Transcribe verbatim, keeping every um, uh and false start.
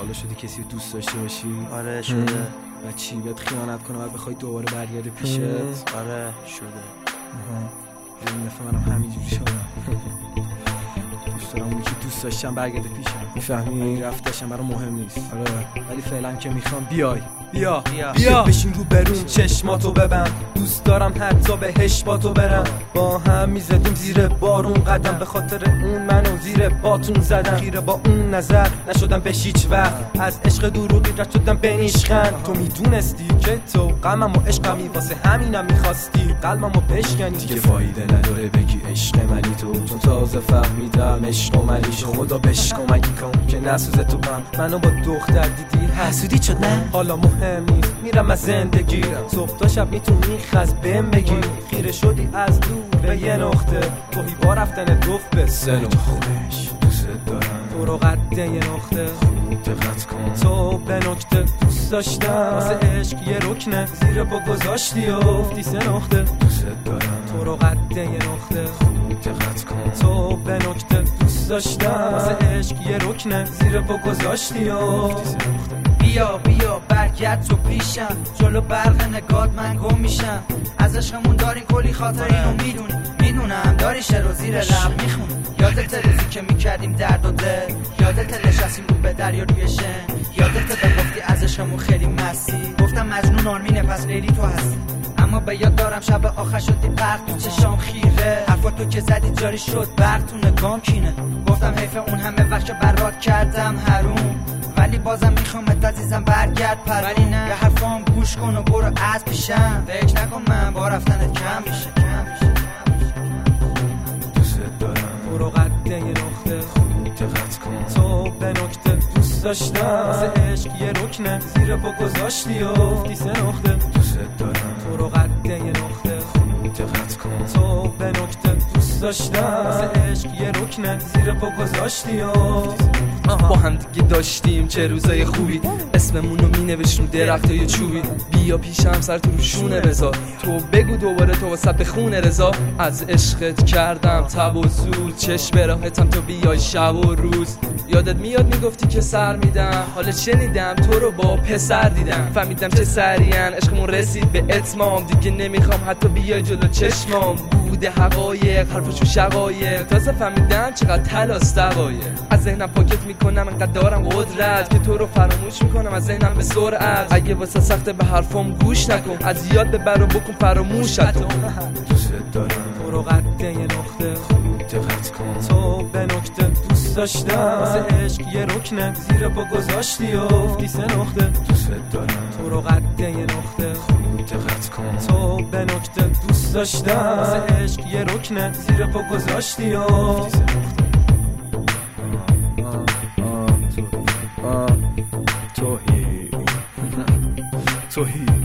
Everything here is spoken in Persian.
حالا شده کسی رو دوست داشته باشی؟ آره شده. و چی بهت خیانت کنه و بخوای دوباره برگرده پیشت؟ آره شده. این دفعه منم همینجوری شدم. دوست دارم اونی که دوست داشتم برگرده پیشم. میفهمی؟ این رفتشم برام مهم نیست. آره ولی فعلا که میخوام بیای بیا بیا, بیا. بشین رو برون چشماتو ببند. دوست دارم حتی بهش با تو برم. با هم میزدیم زیر بارون قدم، به خاطر اون منو زیر باتون زدم. خیره با اون نظر نشدم بهش هیچ وقت، از عشق دروغی رد شدم به نیشخند. تو میدونستی که تو غمم و عشقمی، واسه همینم میخواستی قلبمو بشکنی. دیگه فایده نداره بگی عشق منی تو، چون تازه فهمیدم عشق منیش. خدا بهش کمکی کن که نسوزه تو غم. منو با دختر دیدی حسودی شد نه؟ حالا مهم نیست میرم از زندگی. صبح تا شب میتونی خز بهم بگی. خیره شدی از دور به یه نقطه، توهی با رفتن گفت به سه نقطه. خوبش دوست دارم تو رو قد یه نقطه، خوب دقت کن تو به نکته. دوست داشتم واسه عشق یه رکنه، زیر پا گذاشتی و افتی سه نقطه. دوست دارم تو رو قد یه نقطه، خوب دقت کن تو به نکته. دوست داشتم واسه عشق یه رکنه، زیر پا گذاشتی و افتی سه نقطه. بیا بیا برگرد تو پیشم، جلو برق نگات من گم میشم. از عشقمون داریم کلی خاطر، اینو میدونی میدونم داری شعر و زیر لب میخونی. یادت روزی که میکردیم درد و دل، یادت نشستیم رو به دریا روی شن، یادت گفتی از عشقمون خیلی مستی. گفتم مجنون آرمینه پس لیلی تو هستی، اما به یاد دارم شب آخر شدی برق تو چشام خیره. حرفا تو که زدی جاری شد برق تو نگام کینه. گفتم حیف اون همه وقت برات کردم حروم، ولی بازم میخوامت عزیزم برگرد پر. ولی نه یه حرفام گوش کن و برو از پیشم. فکر نکن من با رفتنت کم میشه. دوست دارم تو رو قد یه نقطه، خوب دقت کن تو به نکته. دوست داشتم واسه عشق یه رکنه، زیر پا گذاشتی و افتی سه نقطه. دوست دارم تو رو قد یه نقطه، خوب دقت کن تو به نکته. دوست داشتم واسه عشق یه رکنه، زیر پا گذاشتی و افتی سه نقطه. با هم دیگه داشتیم چه روزای خوبی، اسممون رو می نوشتیم درختای چوبی. بیا پیشم سر تو روشونه بذار، تو بگو دوباره تو واسه به خونه رضا. از عشقت کردم تب و زور، چشم براحتم تو بیای شب و روز. یادت میاد میگفتی که سر میدم، حالا شنیدم تو رو با پسر دیدم. فهمیدم چه سریعن عشقمون رسید به اتمام، دیگه نمیخوام حتی بیای جلو چشمام. بوده حقایق حرفشو شقایق، تازه فهمیدم چقدر تلاس دقایق. از ذهنم پاکت میکنم انقدر دارم قدرت، که تو رو فراموش میکنم از ذهنم به سرعت. اگه واسه سخته به حرفام گوش نکن، از یاد ببر و بکن فراموشت. دوست دارم تو رو قد یه نقطه، خوب دقت کن تو به نکته. دوست داشتم واسه عشق یه رکنه، زیر پا گذاشتی و افتی سه نقطه. دوست دارم تو رو قد یه نقطه، خوب دقت کن تو به نکته. دوست داشتم واسه عشق یه رکنه، زیر پا گذاشتی و افتی سه نقطه. توهی توهی